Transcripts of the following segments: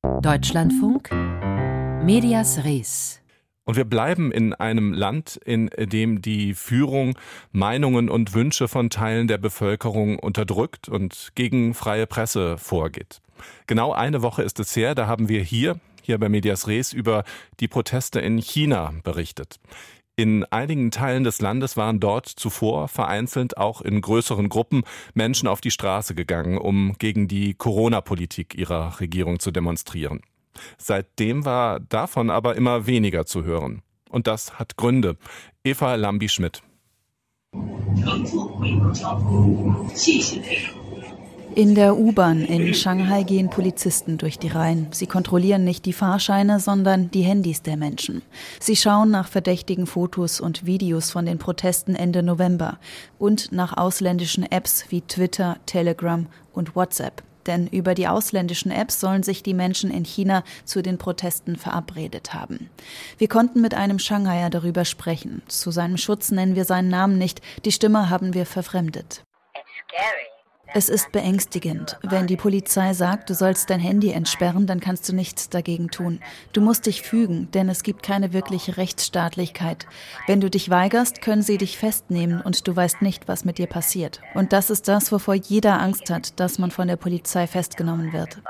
Deutschlandfunk Medias Res. Und wir bleiben in einem Land, in dem die Führung Meinungen und Wünsche von Teilen der Bevölkerung unterdrückt und gegen freie Presse vorgeht. Genau eine Woche ist es her, da haben wir hier bei Medias Res über die Proteste in China berichtet. In einigen Teilen des Landes waren dort zuvor vereinzelt auch in größeren Gruppen Menschen auf die Straße gegangen, um gegen die Corona-Politik ihrer Regierung zu demonstrieren. Seitdem war davon aber immer weniger zu hören. Und das hat Gründe. Eva Lambi-Schmidt. In der U-Bahn in Shanghai gehen Polizisten durch die Reihen. Sie kontrollieren nicht die Fahrscheine, sondern die Handys der Menschen. Sie schauen nach verdächtigen Fotos und Videos von den Protesten Ende November und nach ausländischen Apps wie Twitter, Telegram und WhatsApp. Denn über die ausländischen Apps sollen sich die Menschen in China zu den Protesten verabredet haben. Wir konnten mit einem Shanghaier darüber sprechen. Zu seinem Schutz nennen wir seinen Namen nicht. Die Stimme haben wir verfremdet. Es ist beängstigend. Wenn die Polizei sagt, du sollst dein Handy entsperren, dann kannst du nichts dagegen tun. Du musst dich fügen, denn es gibt keine wirkliche Rechtsstaatlichkeit. Wenn du dich weigerst, können sie dich festnehmen und du weißt nicht, was mit dir passiert. Und das ist das, wovor jeder Angst hat, dass man von der Polizei festgenommen wird.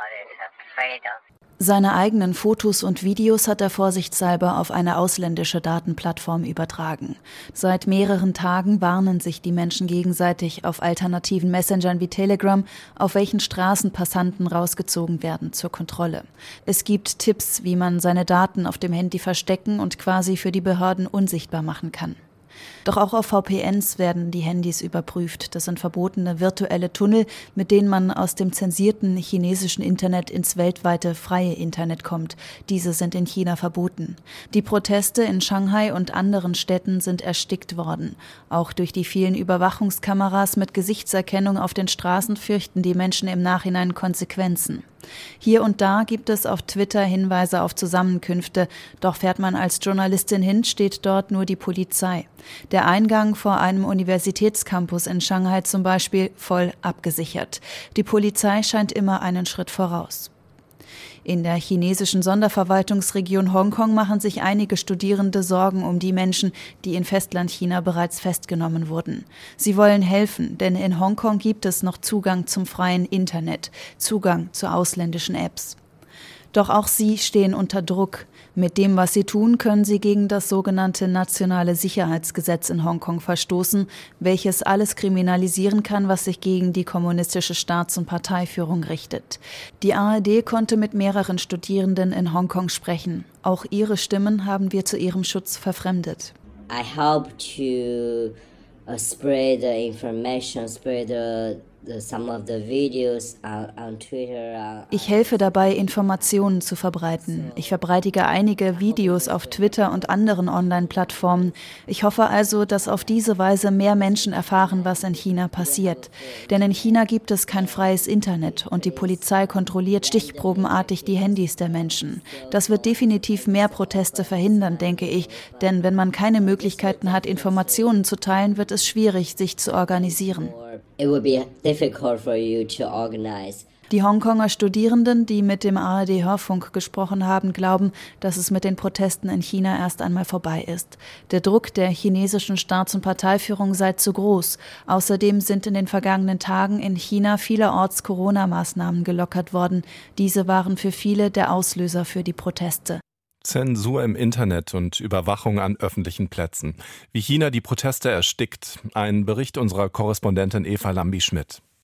Seine eigenen Fotos und Videos hat er vorsichtshalber auf eine ausländische Datenplattform übertragen. Seit mehreren Tagen warnen sich die Menschen gegenseitig auf alternativen Messengern wie Telegram, auf welchen Straßen Passanten rausgezogen werden zur Kontrolle. Es gibt Tipps, wie man seine Daten auf dem Handy verstecken und quasi für die Behörden unsichtbar machen kann. Doch auch auf VPNs werden die Handys überprüft. Das sind verbotene virtuelle Tunnel, mit denen man aus dem zensierten chinesischen Internet ins weltweite freie Internet kommt. Diese sind in China verboten. Die Proteste in Shanghai und anderen Städten sind erstickt worden. Auch durch die vielen Überwachungskameras mit Gesichtserkennung auf den Straßen fürchten die Menschen im Nachhinein Konsequenzen. Hier und da gibt es auf Twitter Hinweise auf Zusammenkünfte, doch fährt man als Journalistin hin, steht dort nur die Polizei. Der Eingang vor einem Universitätscampus in Shanghai zum Beispiel voll abgesichert. Die Polizei scheint immer einen Schritt voraus. In der chinesischen Sonderverwaltungsregion Hongkong machen sich einige Studierende Sorgen um die Menschen, die in Festlandchina bereits festgenommen wurden. Sie wollen helfen, denn in Hongkong gibt es noch Zugang zum freien Internet, Zugang zu ausländischen Apps. Doch auch sie stehen unter Druck. Mit dem, was sie tun, können sie gegen das sogenannte Nationale Sicherheitsgesetz in Hongkong verstoßen, welches alles kriminalisieren kann, was sich gegen die kommunistische Staats- und Parteiführung richtet. Die ARD konnte mit mehreren Studierenden in Hongkong sprechen. Auch ihre Stimmen haben wir zu ihrem Schutz verfremdet. I help to spread the information, some of the videos on Twitter. Ich helfe dabei, Informationen zu verbreiten. Ich verbreite einige Videos auf Twitter und anderen Online-Plattformen. Ich hoffe also, dass auf diese Weise mehr Menschen erfahren, was in China passiert. Denn in China gibt es kein freies Internet und die Polizei kontrolliert stichprobenartig die Handys der Menschen. Das wird definitiv mehr Proteste verhindern, denke ich. Denn wenn man keine Möglichkeiten hat, Informationen zu teilen, wird es schwierig, sich zu organisieren. It would be difficult for you to organize. Die Hongkonger Studierenden, die mit dem ARD-Hörfunk gesprochen haben, glauben, dass es mit den Protesten in China erst einmal vorbei ist. Der Druck der chinesischen Staats- und Parteiführung sei zu groß. Außerdem sind in den vergangenen Tagen in China vielerorts Corona-Maßnahmen gelockert worden. Diese waren für viele der Auslöser für die Proteste. Zensur im Internet und Überwachung an öffentlichen Plätzen. Wie China die Proteste erstickt. Ein Bericht unserer Korrespondentin Eva Lambi-Schmidt.